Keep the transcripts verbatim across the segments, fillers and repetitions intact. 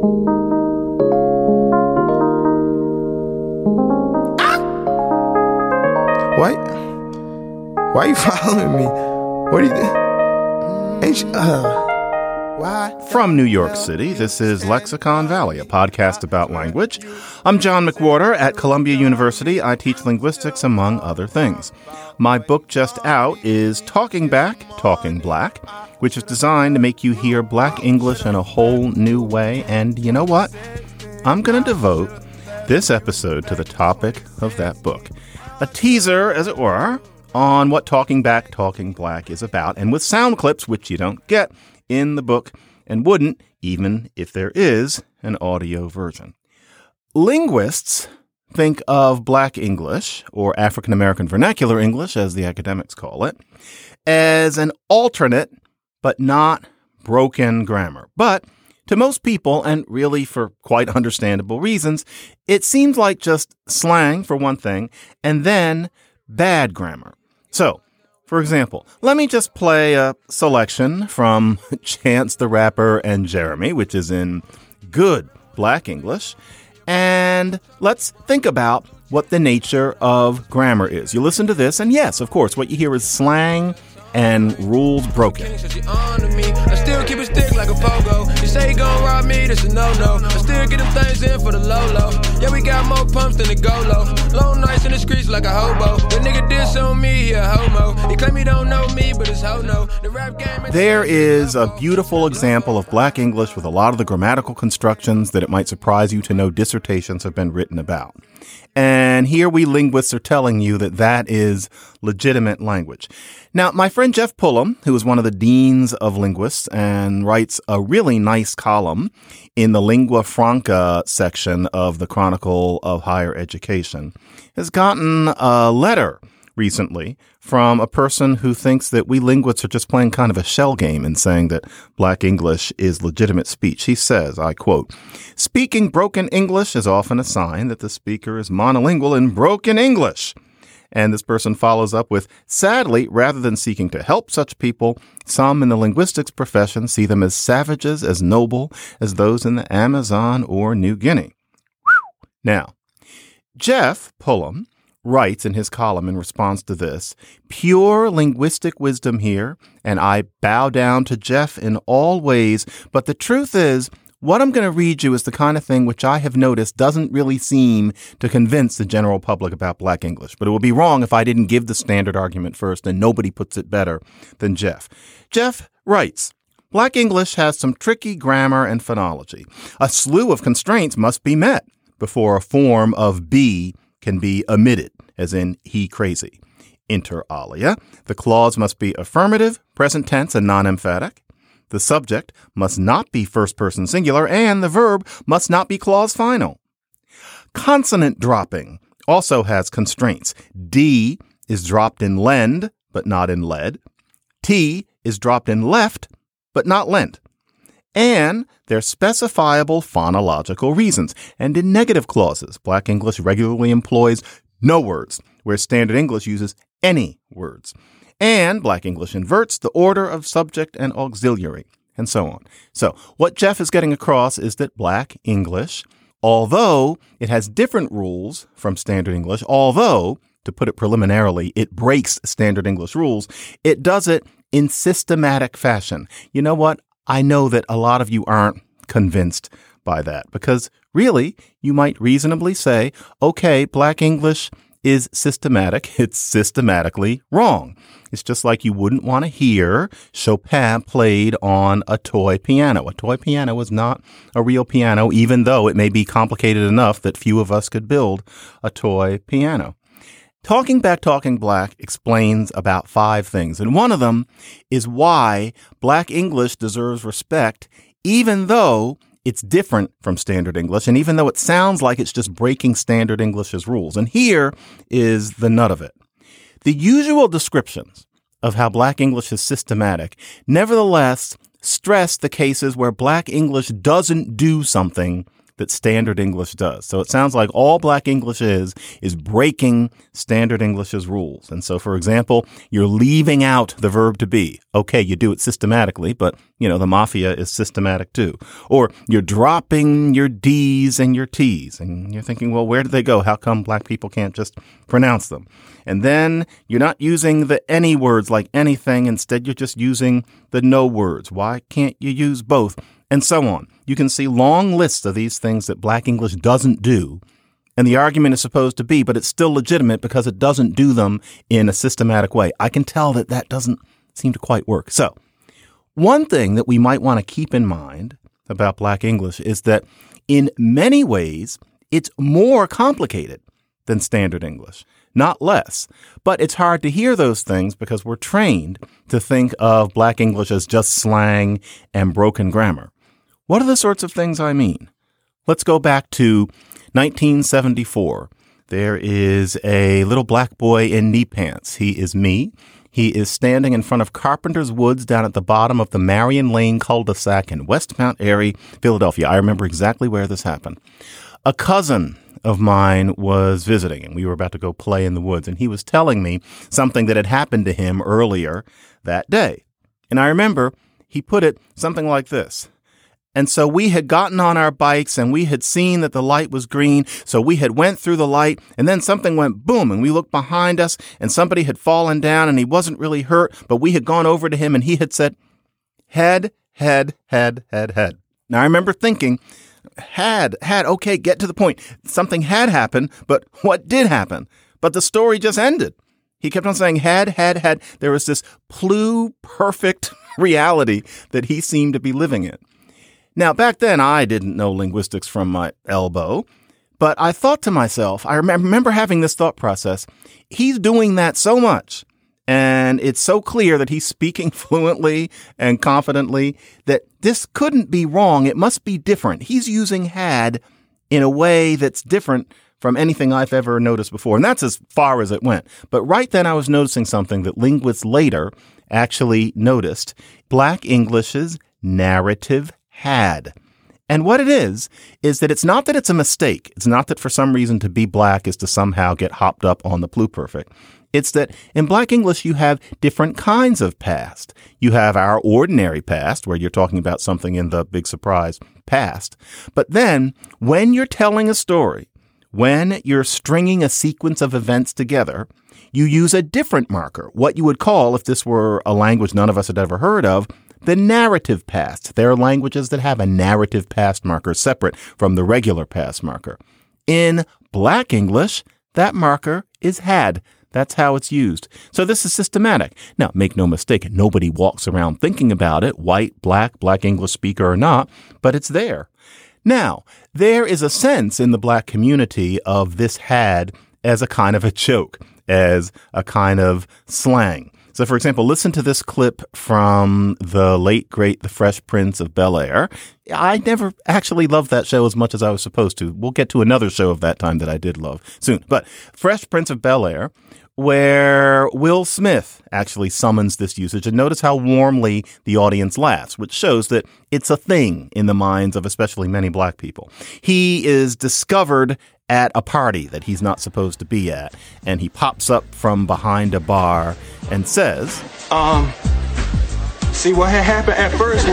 Why? Why are you following me? What are you doing? Ain't you, uh, why? From New York City, this is Lexicon Valley, a podcast about language. I'm John McWhorter at Columbia University. I teach linguistics, among other things. My book just out is Talking Back, Talking Black, which is designed to make you hear Black English in a whole new way. And you know what? I'm going to devote this episode to the topic of that book. A teaser, as it were, on what Talking Back, Talking Black is about, and with sound clips, which you don't get in the book and wouldn't, even if there is an audio version. Linguists think of Black English, or African American Vernacular English, as the academics call it, as an alternate, but not broken grammar. But to most people, and really for quite understandable reasons, it seems like just slang, for one thing, and then bad grammar. So, for example, let me just play a selection from Chance the Rapper and Jeremy, which is in good Black English, and let's think about what the nature of grammar is. You listen to this, and yes, of course, what you hear is slang and rules broken. I still keep a stick like a pogo. You say you gon' rob me, that's a no-no. I still get them things in for the low-low. Yeah, we got more pumps than the go-low. Long nights in the streets like a hobo. The nigga diss on me, he a homo. He claim he don't know me, but it's ho-no. The rap game... There is a beautiful example of Black English with a lot of the grammatical constructions that it might surprise you to know dissertations have been written about. And here we linguists are telling you that that is legitimate language. Now, my friend Jeff Pullum, who is one of the deans of linguists and writes a really nice column in the Lingua Franca section of the Chronicle of Higher Education, has gotten a letter recently from a person who thinks that we linguists are just playing kind of a shell game in saying that Black English is legitimate speech. He says, I quote, "Speaking broken English is often a sign that the speaker is monolingual in broken English." And this person follows up with, "Sadly, rather than seeking to help such people, some in the linguistics profession see them as savages, as noble as those in the Amazon or New Guinea." Whew. Now, Jeff Pullum writes in his column in response to this, "Pure linguistic wisdom here, and I bow down to Jeff in all ways, but the truth is, what I'm going to read you is the kind of thing which I have noticed doesn't really seem to convince the general public about Black English. But it would be wrong if I didn't give the standard argument first, and nobody puts it better than Jeff." Jeff writes, "Black English has some tricky grammar and phonology. A slew of constraints must be met before a form of be can be omitted, as in he crazy. Inter alia, the clause must be affirmative, present tense, and non-emphatic. The subject must not be first person singular, and the verb must not be clause final. Consonant dropping also has constraints. D is dropped in lend, but not in led. T is dropped in left, but not lent. And they're specifiable phonological reasons. And in negative clauses, Black English regularly employs no words, where Standard English uses any words. And Black English inverts the order of subject and auxiliary, and so on. So what Jeff is getting across is that Black English, although it has different rules from Standard English, although, to put it preliminarily, it breaks Standard English rules, it does it in systematic fashion. You know what? I know that a lot of you aren't convinced by that, because really, you might reasonably say, okay, Black English is systematic. It's systematically wrong. It's just like you wouldn't want to hear Chopin played on a toy piano. A toy piano is not a real piano, even though it may be complicated enough that few of us could build a toy piano. Talking Back, Talking Black explains about five things, and one of them is why Black English deserves respect, even though it's different from Standard English, and even though it sounds like it's just breaking Standard English's rules. And here is the nut of it. The usual descriptions of how Black English is systematic nevertheless stress the cases where Black English doesn't do something that standard English does. So it sounds like all Black English is, is breaking standard English's rules. And so, for example, you're leaving out the verb to be. Okay, you do it systematically, but, you know, the mafia is systematic too. Or you're dropping your D's and your T's. And you're thinking, well, where did they go? How come Black people can't just pronounce them? And then you're not using the any words like anything. Instead, you're just using the no words. Why can't you use both? And so on. You can see long lists of these things that Black English doesn't do. And the argument is supposed to be, but it's still legitimate because it doesn't do them in a systematic way. I can tell that that doesn't seem to quite work. So one thing that we might want to keep in mind about Black English is that in many ways, it's more complicated than standard English, not less. But it's hard to hear those things because we're trained to think of Black English as just slang and broken grammar. What are the sorts of things I mean? Let's go back to nineteen seventy-four. There is a little black boy in knee pants. He is me. He is standing in front of Carpenter's Woods down at the bottom of the Marion Lane cul-de-sac in West Mount Airy, Philadelphia. I remember exactly where this happened. A cousin of mine was visiting, and we were about to go play in the woods, and he was telling me something that had happened to him earlier that day. And I remember he put it something like this. And so we had gotten on our bikes and we had seen that the light was green. So we had went through the light and then something went boom and we looked behind us and somebody had fallen down and he wasn't really hurt, but we had gone over to him and he had said, head, head, head, head, head. Now I remember thinking, had, had, okay, get to the point. Something had happened, but what did happen? But the story just ended. He kept on saying had, had, had. There was this pluperfect reality that he seemed to be living in. Now, back then, I didn't know linguistics from my elbow, but I thought to myself, I remember having this thought process, he's doing that so much, and it's so clear that he's speaking fluently and confidently that this couldn't be wrong. It must be different. He's using had in a way that's different from anything I've ever noticed before, and that's as far as it went. But right then, I was noticing something that linguists later actually noticed. Black English's narrative had. And what it is, is that it's not that it's a mistake. It's not that for some reason to be black is to somehow get hopped up on the pluperfect. It's that in Black English, you have different kinds of past. You have our ordinary past, where you're talking about something in the big surprise past. But then when you're telling a story, when you're stringing a sequence of events together, you use a different marker, what you would call, if this were a language none of us had ever heard of, the narrative past. There are languages that have a narrative past marker separate from the regular past marker. In Black English, that marker is had. That's how it's used. So this is systematic. Now, make no mistake, nobody walks around thinking about it, white, black, Black English speaker or not, but it's there. Now, there is a sense in the Black community of this had as a kind of a joke, as a kind of slang. So, for example, listen to this clip from the late, great The Fresh Prince of Bel-Air. I never actually loved that show as much as I was supposed to. We'll get to another show of that time that I did love soon. But Fresh Prince of Bel-Air, where Will Smith actually summons this usage. And notice how warmly the audience laughs, which shows that it's a thing in the minds of especially many black people. He is discovered at a party that he's not supposed to be at, and he pops up from behind a bar and says, Um, see what had happened at first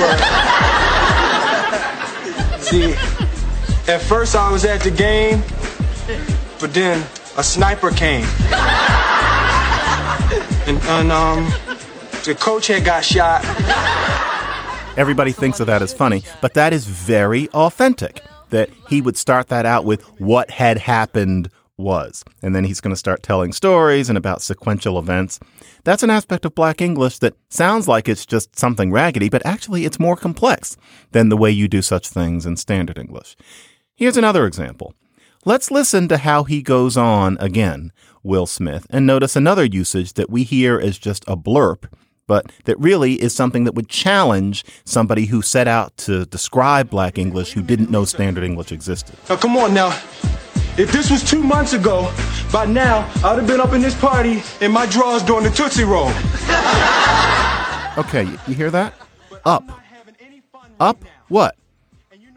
was, see, at first I was at the game, but then a sniper came. And, and um, the coach had got shot. Everybody thinks of that as funny, but that is very authentic, that he would start that out with what had happened was. And then he's going to start telling stories and about sequential events. That's an aspect of Black English that sounds like it's just something raggedy, but actually it's more complex than the way you do such things in standard English. Here's another example. Let's listen to how he goes on again, Will Smith, and notice another usage that we hear as just a blurb, but that really is something that would challenge somebody who set out to describe Black English who didn't know standard English existed. Now, come on now. If this was two months ago, by now, I'd have been up in this party in my drawers doing the Tootsie Roll. Okay, you hear that? Up. Up what?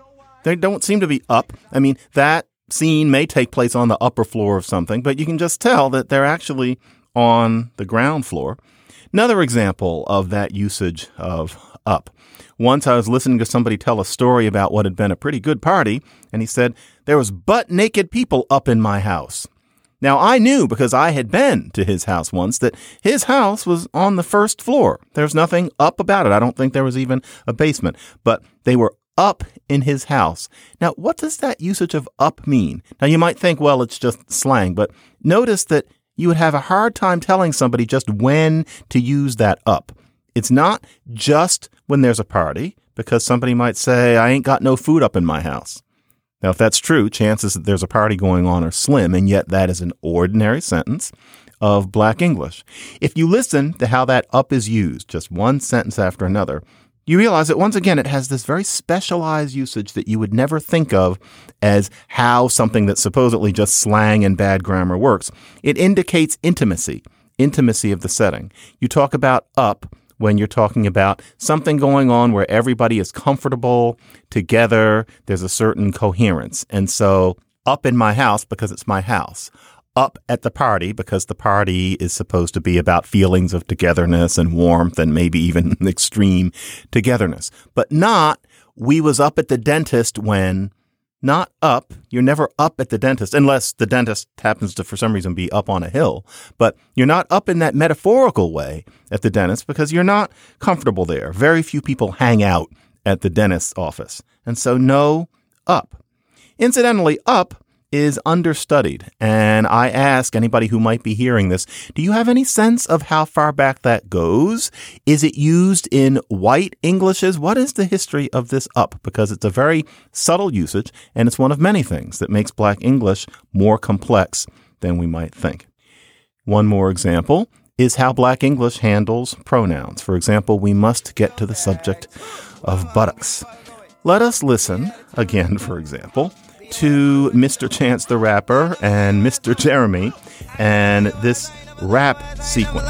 They don't seem to be up. I mean, that scene may take place on the upper floor of something, but you can just tell that they're actually on the ground floor. Another example of that usage of up. Once I was listening to somebody tell a story about what had been a pretty good party, and he said, there was butt naked people up in my house. Now, I knew because I had been to his house once that his house was on the first floor. There's nothing up about it. I don't think there was even a basement, but they were up in his house. Now, what does that usage of up mean? Now, you might think, well, it's just slang, but notice that you would have a hard time telling somebody just when to use that up. It's not just when there's a party, because somebody might say, I ain't got no food up in my house. Now, if that's true, chances that there's a party going on are slim, and yet that is an ordinary sentence of Black English. If you listen to how that up is used, just one sentence after another, you realize that once again, it has this very specialized usage that you would never think of as how something that's supposedly just slang and bad grammar works. It indicates intimacy, intimacy of the setting. You talk about up when you're talking about something going on where everybody is comfortable together. There's a certain coherence. And so up in my house because it's my house. Up at the party because the party is supposed to be about feelings of togetherness and warmth and maybe even extreme togetherness. But not we was up at the dentist when, not up. You're never up at the dentist unless the dentist happens to, for some reason, be up on a hill. But you're not up in that metaphorical way at the dentist because you're not comfortable there. Very few people hang out at the dentist's office. And so no up. Incidentally, up is understudied. And I ask anybody who might be hearing this, do you have any sense of how far back that goes? Is it used in white Englishes? What is the history of this up? Because it's a very subtle usage, and it's one of many things that makes Black English more complex than we might think. One more example is how Black English handles pronouns. For example, we must get to the subject of buttocks. Let us listen, again, for example, to Mister Chance the Rapper and Mister Jeremy and this rap sequence.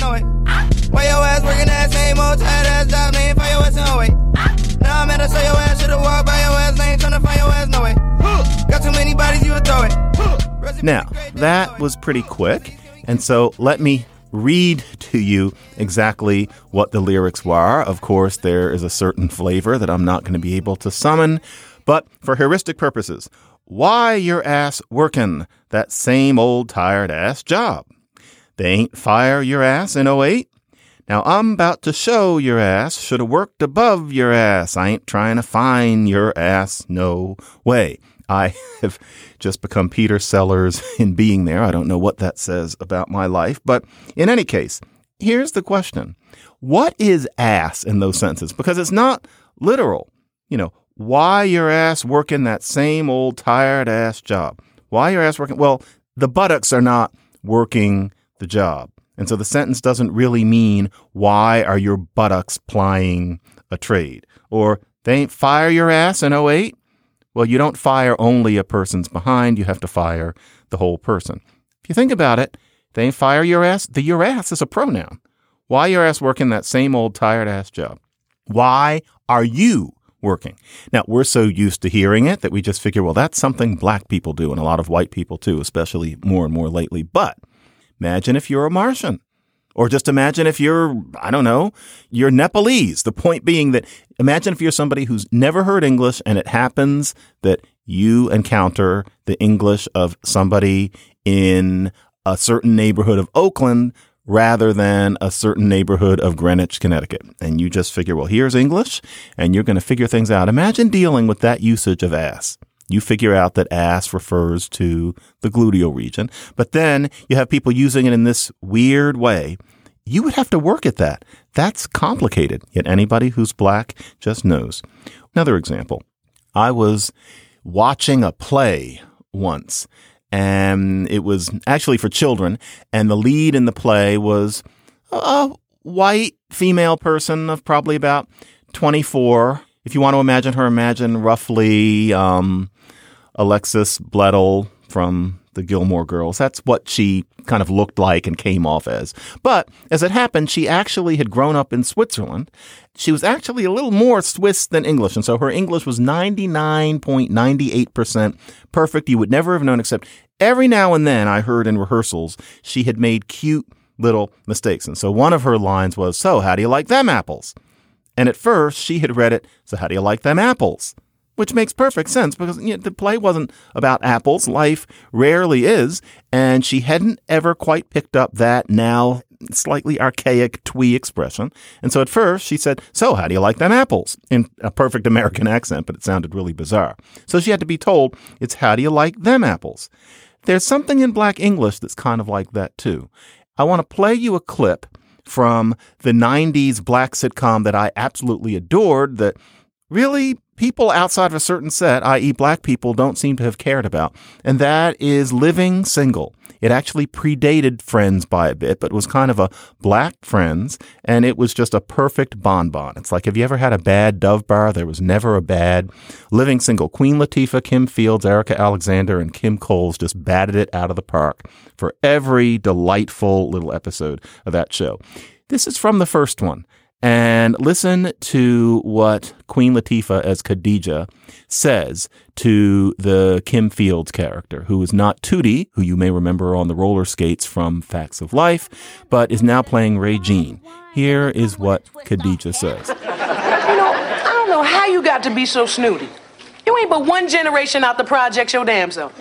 Why your ass working that same old tired ass job, name for your ass no way. Now I'm at a show your ass should have walked by your ass lane trying to find your ass no way. Got too many bodies you would throw it. Now, that was pretty quick, and so let me read to you exactly what the lyrics were. Of course, there is a certain flavor that I'm not going to be able to summon. But for heuristic purposes, why your ass working that same old tired ass job? They ain't fire your ass in oh eight. Now I'm about to show your ass should have worked above your ass. I ain't trying to find your ass. No way. I have just become Peter Sellers in being there. I don't know what that says about my life. But in any case, here's the question. What is ass in those sentences? Because it's not literal. You know, why your ass working that same old tired ass job? Why your ass working? Well, the buttocks are not working the job. And so the sentence doesn't really mean why are your buttocks plying a trade? Or they ain't fire your ass in oh eight? Well, you don't fire only a person's behind. You have to fire the whole person. If you think about it, they ain't fire your ass. The your ass is a pronoun. Why your ass working that same old tired ass job? Why are you working? Now, we're so used to hearing it that we just figure, well, that's something Black people do and a lot of white people too, especially more and more lately. But imagine if you're a Martian, or just imagine if you're, I don't know, you're Nepalese. The point being that imagine if you're somebody who's never heard English and it happens that you encounter the English of somebody in a certain neighborhood of Oakland rather than a certain neighborhood of Greenwich, Connecticut. And you just figure, well, here's English, and you're going to figure things out. Imagine dealing with that usage of ass. You figure out that ass refers to the gluteal region, but then you have people using it in this weird way. You would have to work at that. That's complicated, yet anybody who's Black just knows. Another example. I was watching a play once, and it was actually for children, and the lead in the play was a white female person of probably about twenty-four. If you want to imagine her, imagine roughly um, Alexis Bledel from the Gilmore Girls. That's what she kind of looked like and came off as. But as it happened, she actually had grown up in Switzerland. She was actually a little more Swiss than English. And so her English was ninety-nine point nine eight percent perfect. You would never have known, except every now and then I heard in rehearsals she had made cute little mistakes. And so one of her lines was, "So how do you like them apples?" And at first she had read it, "So how do you like them apples?" Which makes perfect sense because you know, the play wasn't about apples. Life rarely is. And she hadn't ever quite picked up that now slightly archaic twee expression. And so at first she said, "So how do you like them apples?" in a perfect American accent, but it sounded really bizarre. So she had to be told, it's "How do you like them apples?" There's something in Black English that's kind of like that, too. I want to play you a clip from the nineties Black sitcom that I absolutely adored that really people outside of a certain set, that is Black people, don't seem to have cared about. And that is Living Single. It actually predated Friends by a bit, but was kind of a Black Friends. And it was just a perfect bonbon. It's like, have you ever had a bad Dove bar? There was never a bad. Living Single. Queen Latifah, Kim Fields, Erica Alexander, and Kim Coles just batted it out of the park for every delightful little episode of that show. This is from the first one. And listen to what Queen Latifah as Khadijah says to the Kim Fields character, who is not Tootie, who you may remember on the roller skates from Facts of Life, but is now playing Regine. Here is what Khadijah says. You know, I don't know how you got to be so snooty. You ain't but one generation out the projects your damn self.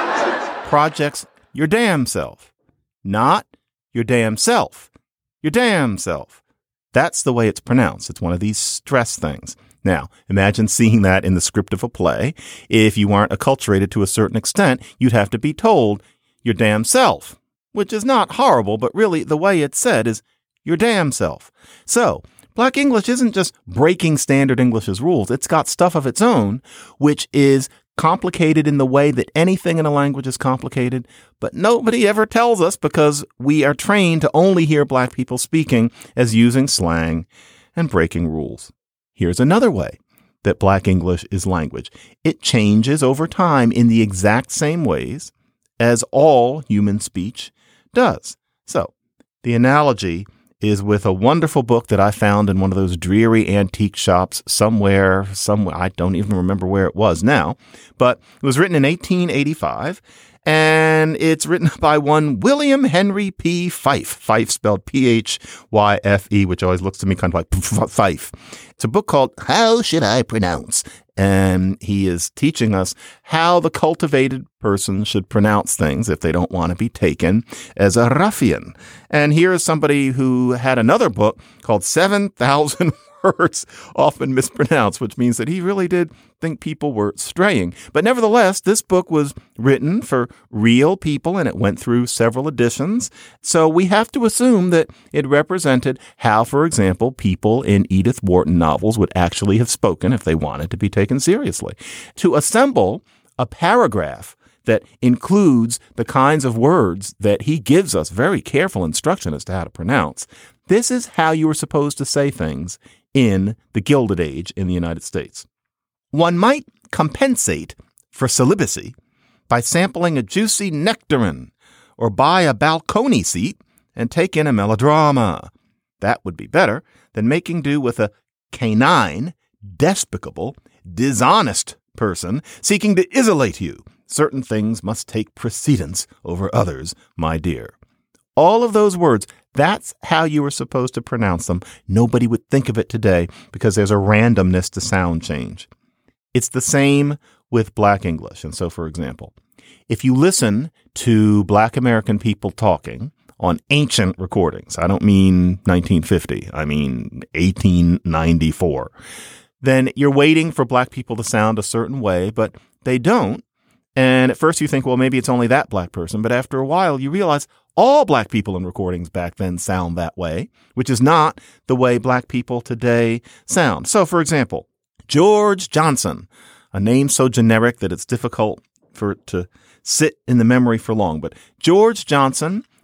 Projects your damn self. Not your damn self. Your damn self. That's the way it's pronounced. It's one of these stress things. Now, imagine seeing that in the script of a play. If you aren't acculturated to a certain extent, you'd have to be told your damn self, which is not horrible, but really the way it's said is your damn self. So Black English isn't just breaking standard English's rules. It's got stuff of its own, which is complicated in the way that anything in a language is complicated, but nobody ever tells us because we are trained to only hear Black people speaking as using slang and breaking rules. Here's another way that Black English is language. It changes over time in the exact same ways as all human speech does. So the analogy is with a wonderful book that I found in one of those dreary antique shops somewhere, somewhere. I don't even remember where it was now, but it was written in eighteen eighty-five, and it's written by one William Henry P. Fyfe. Fyfe spelled P H Y F E, which always looks to me kind of like Fife. It's a book called How Should I Pronounce? And he is teaching us how the cultivated person should pronounce things if they don't want to be taken as a ruffian. And here is somebody who had another book called seven thousand Words Often Mispronounced, which means that he really did think people were straying. But nevertheless, this book was written for real people and it went through several editions. So we have to assume that it represented how, for example, people in Edith Wharton novels would actually have spoken if they wanted to be taken seriously. To assemble a paragraph that includes the kinds of words that he gives us very careful instruction as to how to pronounce, this is how you were supposed to say things in the Gilded Age in the United States. One might compensate for celibacy by sampling a juicy nectarine or buy a balcony seat and take in a melodrama. That would be better than making do with a canine, despicable, dishonest person seeking to isolate you. Certain things must take precedence over others, my dear. All of those words, that's how you were supposed to pronounce them. Nobody would think of it today because there's a randomness to sound change. It's the same with Black English. And so, for example, if you listen to Black American people talking on ancient recordings, I don't mean nineteen fifty, I mean eighteen ninety-four, then you're waiting for Black people to sound a certain way, but they don't. And at first you think, well, maybe it's only that Black person. But after a while, you realize all Black people in recordings back then sound that way, which is not the way Black people today sound. So, for example, George Johnson, a name so generic that it's difficult for it to sit in the memory for long. But George Johnson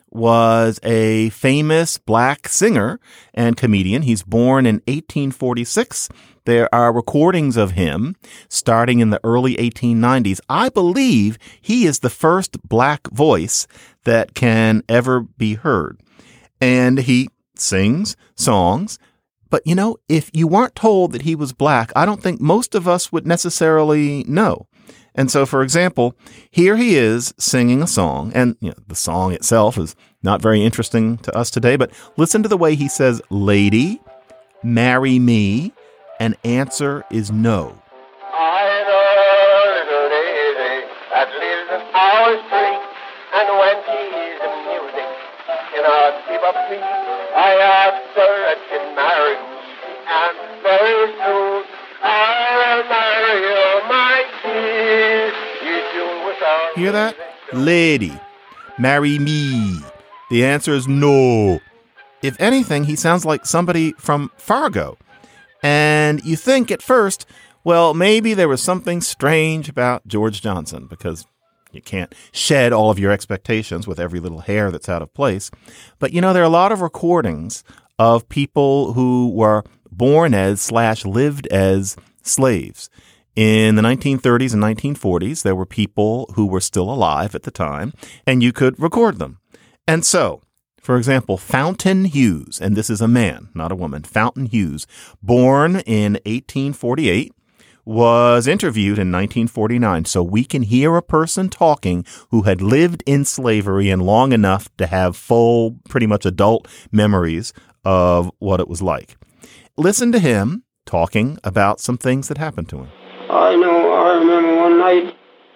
was a famous black singer and comedian. He's born in eighteen forty-six. There are recordings of him starting in the early eighteen nineties. I believe he is the first black voice that can ever be heard. And he sings songs. But, you know, if you weren't told that he was black, I don't think most of us would necessarily know. And so, for example, here he is singing a song, and you know, the song itself is not very interesting to us today, but listen to the way he says, "Lady, marry me," and answer is no. I know a little lady that lives in our street, and when she's in music in our bebop beat, I asked her if she'd marry me, and very soon I'll marry you, my dear. You do without Hear that? Lady, marry me. The answer is no. If anything, he sounds like somebody from Fargo. And you think at first, well, maybe there was something strange about George Johnson, because you can't shed all of your expectations with every little hair that's out of place. But, you know, there are a lot of recordings of people who were born as slash lived as slaves. In the nineteen thirties and nineteen forties, there were people who were still alive at the time, and you could record them. And so, for example, Fountain Hughes, and this is a man, not a woman, Fountain Hughes, born in eighteen forty-eight, was interviewed in nineteen forty-nine. So we can hear a person talking who had lived in slavery and long enough to have full, pretty much adult memories of what it was like. Listen to him talking about some things that happened to him. I know, I remember one night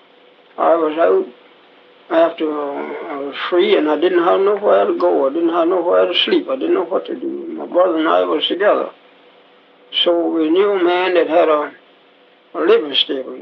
I was out after uh, I was free, and I didn't have nowhere to go. I didn't have nowhere to sleep. I didn't know what to do. My brother and I was together. So we knew a man that had a, a livery stable.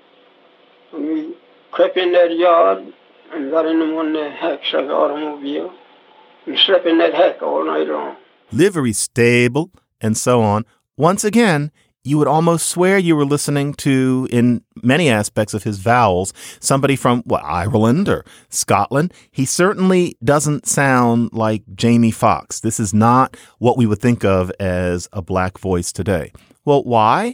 And we crept in that yard and got into one of the hacks like an automobile and slept in that hack all night long. Livery stable and so on. Once again, you would almost swear you were listening to, in many aspects of his vowels, somebody from, what, Ireland or Scotland. He certainly doesn't sound like Jamie Foxx. This is not what we would think of as a black voice today. Well, why?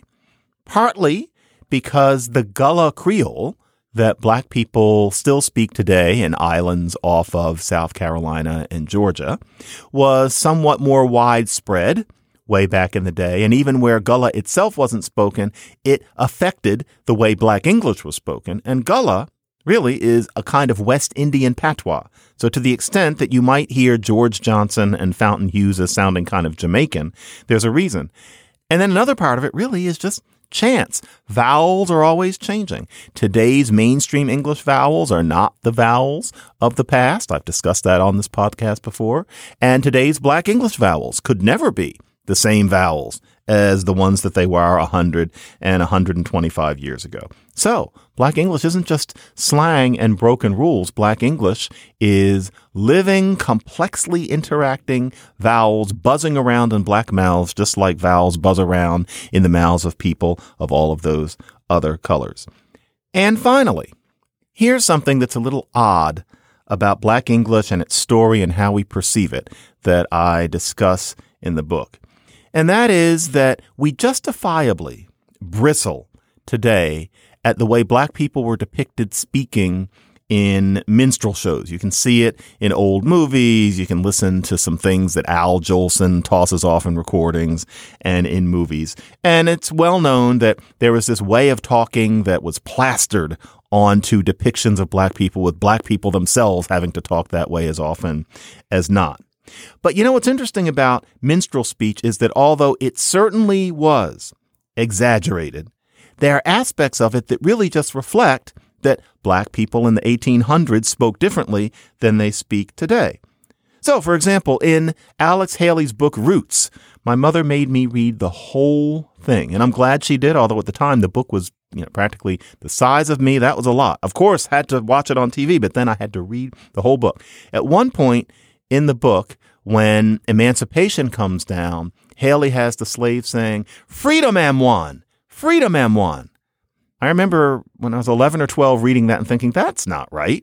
Partly because the Gullah Creole that black people still speak today in islands off of South Carolina and Georgia was somewhat more widespread way back in the day. And even where Gullah itself wasn't spoken, it affected the way Black English was spoken. And Gullah really is a kind of West Indian patois. So to the extent that you might hear George Johnson and Fountain Hughes as sounding kind of Jamaican, there's a reason. And then another part of it really is just chance. Vowels are always changing. Today's mainstream English vowels are not the vowels of the past. I've discussed that on this podcast before. And today's Black English vowels could never be the same vowels as the ones that they were one hundred and one hundred twenty-five years ago. So Black English isn't just slang and broken rules. Black English is living, complexly interacting vowels buzzing around in black mouths, just like vowels buzz around in the mouths of people of all of those other colors. And finally, here's something that's a little odd about Black English and its story and how we perceive it that I discuss in the book. And that is that we justifiably bristle today at the way black people were depicted speaking in minstrel shows. You can see it in old movies. You can listen to some things that Al Jolson tosses off in recordings and in movies. And it's well known that there was this way of talking that was plastered onto depictions of black people, with black people themselves having to talk that way as often as not. But you know what's interesting about minstrel speech is that although it certainly was exaggerated, there are aspects of it that really just reflect that black people in the eighteen hundreds spoke differently than they speak today. So, for example, in Alex Haley's book Roots, my mother made me read the whole thing, and I'm glad she did, although at the time the book was, you know, practically the size of me. That was a lot. Of course, had to watch it on T V, but then I had to read the whole book. At one point in the book, when emancipation comes down, Haley has the slave saying, "Freedom am one, freedom am one." I remember when I was eleven or twelve reading that and thinking, that's not right.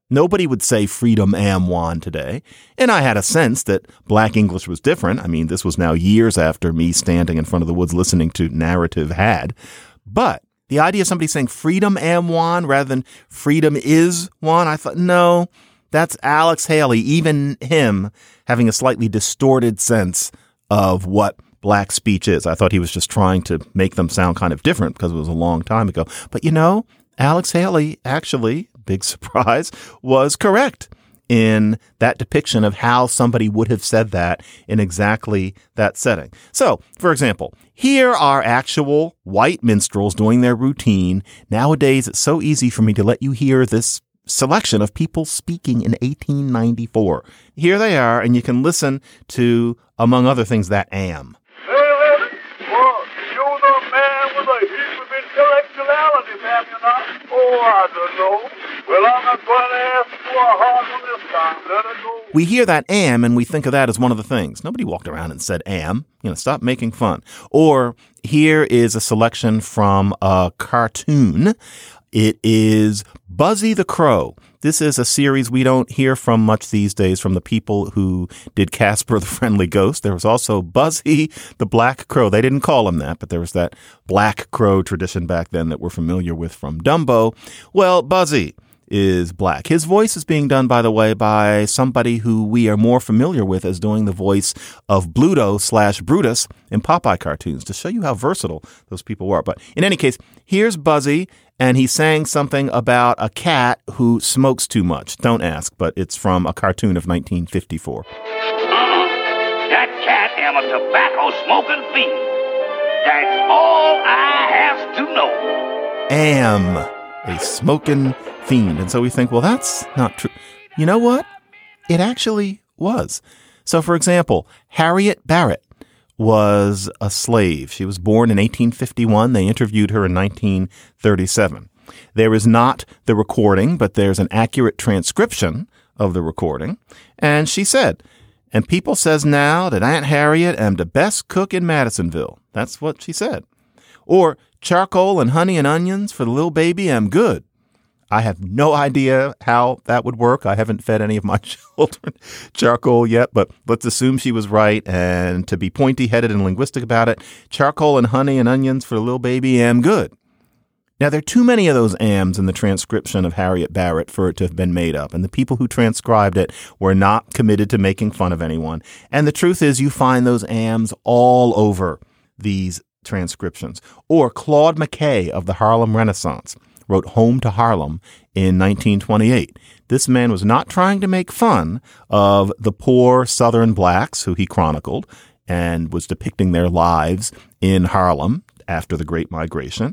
Nobody would say freedom am one today. And I had a sense that Black English was different. I mean, this was now years after me standing in front of the woods listening to narrative had. But the idea of somebody saying freedom am one rather than freedom is one, I thought, no, that's Alex Haley, even him having a slightly distorted sense of what Black speech is. I thought he was just trying to make them sound kind of different because it was a long time ago. But, you know, Alex Haley actually, big surprise, was correct in that depiction of how somebody would have said that in exactly that setting. So, for example, here are actual white minstrels doing their routine. Nowadays, it's so easy for me to let you hear this selection of people speaking in eighteen ninety-four. Here they are, and you can listen to, among other things, that am. Well, you're the man with a heap of intellectuality, have you not? Oh, I don't know. Well, I'm not going to ask for a hard one this time. Let it go. We hear that am, and we think of that as one of the things. Nobody walked around and said am. You know, stop making fun. Or here is a selection from a cartoon. It is Buzzy the Crow. This is a series we don't hear from much these days from the people who did Casper the Friendly Ghost. There was also Buzzy the Black Crow. They didn't call him that, but there was that Black Crow tradition back then that we're familiar with from Dumbo. Well, Buzzy is black. His voice is being done, by the way, by somebody who we are more familiar with as doing the voice of Bluto slash Brutus in Popeye cartoons, to show you how versatile those people were. But in any case, here's Buzzy, and he's saying something about a cat who smokes too much. Don't ask, but it's from a cartoon of nineteen fifty-four. Uh-uh. That cat am a tobacco-smoking fiend. That's all I have to know. Am a smoking fiend. And so we think, well, that's not true. You know what? It actually was. So, for example, Harriet Barrett was a slave. She was born in eighteen fifty-one. They interviewed her in nineteen thirty-seven. There is not the recording, but there's an accurate transcription of the recording. And she said, and people says now that Aunt Harriet am the best cook in Madisonville. That's what she said. Or charcoal and honey and onions for the little baby am good. I have no idea how that would work. I haven't fed any of my children charcoal yet, but let's assume she was right. And to be pointy-headed and linguistic about it, charcoal and honey and onions for the little baby am good. Now, there are too many of those ams in the transcription of Harriet Barrett for it to have been made up. And the people who transcribed it were not committed to making fun of anyone. And the truth is, you find those ams all over these transcriptions. Or Claude McKay of the Harlem Renaissance wrote Home to Harlem in nineteen twenty-eight. This man was not trying to make fun of the poor Southern blacks who he chronicled and was depicting their lives in Harlem after the Great Migration.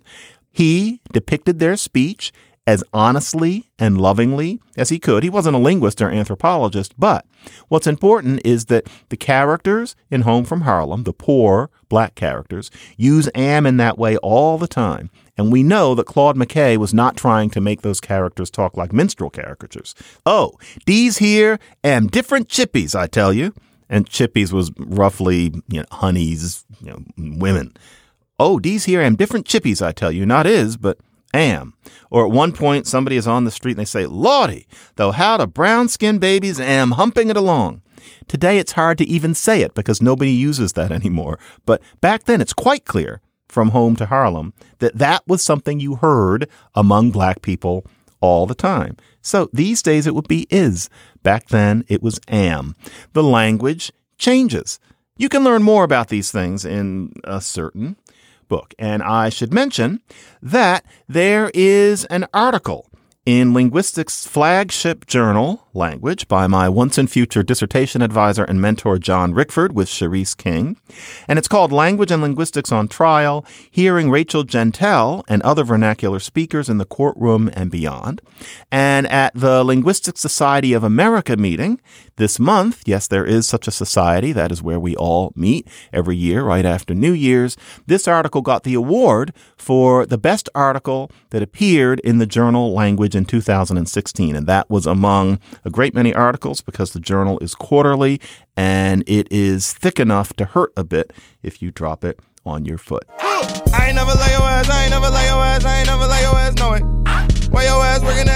He depicted their speech as honestly and lovingly as he could. He wasn't a linguist or anthropologist, but what's important is that the characters in Home from Harlem, the poor black characters, use am in that way all the time. And we know that Claude McKay was not trying to make those characters talk like minstrel caricatures. Oh, these here am different chippies, I tell you. And chippies was roughly, you know, honeys, you know, women. Oh, these here am different chippies, I tell you. Not is, but am. Or at one point, somebody is on the street and they say, Lordy, though how the brown-skinned babies am humping it along. Today, it's hard to even say it because nobody uses that anymore. But back then, it's quite clear from Home to Harlem that that was something you heard among black people all the time. So these days, it would be is. Back then, it was am. The language changes. You can learn more about these things in a certain book. And I should mention that there is an article in Linguistics' flagship journal, Language, by my once and future dissertation advisor and mentor, John Rickford, with Cherise King. And it's called Language and Linguistics on Trial, Hearing Rachel Jeantel and Other Vernacular Speakers in the Courtroom and Beyond. And at the Linguistic Society of America meeting this month, yes, there is such a society. That is where we all meet every year right after New Year's. This article got the award for the best article that appeared in the journal Language in two thousand sixteen. And that was among a great many articles because the journal is quarterly and it is thick enough to hurt a bit if you drop it on your foot. I ain't never lay your ass, I ain't never lay your ass, I ain't never lay your ass, know it. Why your ass working that same old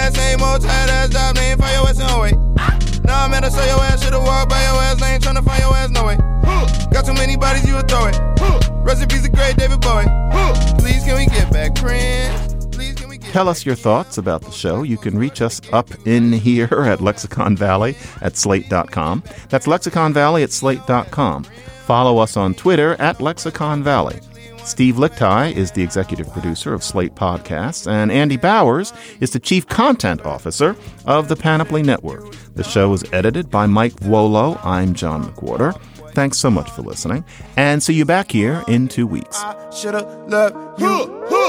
old tired ass job, they ain't find your ass no way. Now I'm at a show your ass, should've walked by your ass, they ain't tryna find your ass no way. Got too many bodies, you would throw it. Recipes of great David Bowie. Please can we get back Prince? Please can we get Tell us your thoughts about the show. You can reach us up in here at Lexicon Valley at slate dot com. That's Lexicon Valley at slate dot com. Follow us on Twitter at Lexicon Valley. Steve Lichtai is the executive producer of Slate Podcasts, and Andy Bowers is the chief content officer of the Panoply Network. The show is edited by Mike Vuolo. I'm John McWhorter. Thanks so much for listening, and see you back here in two weeks. I should've loved you.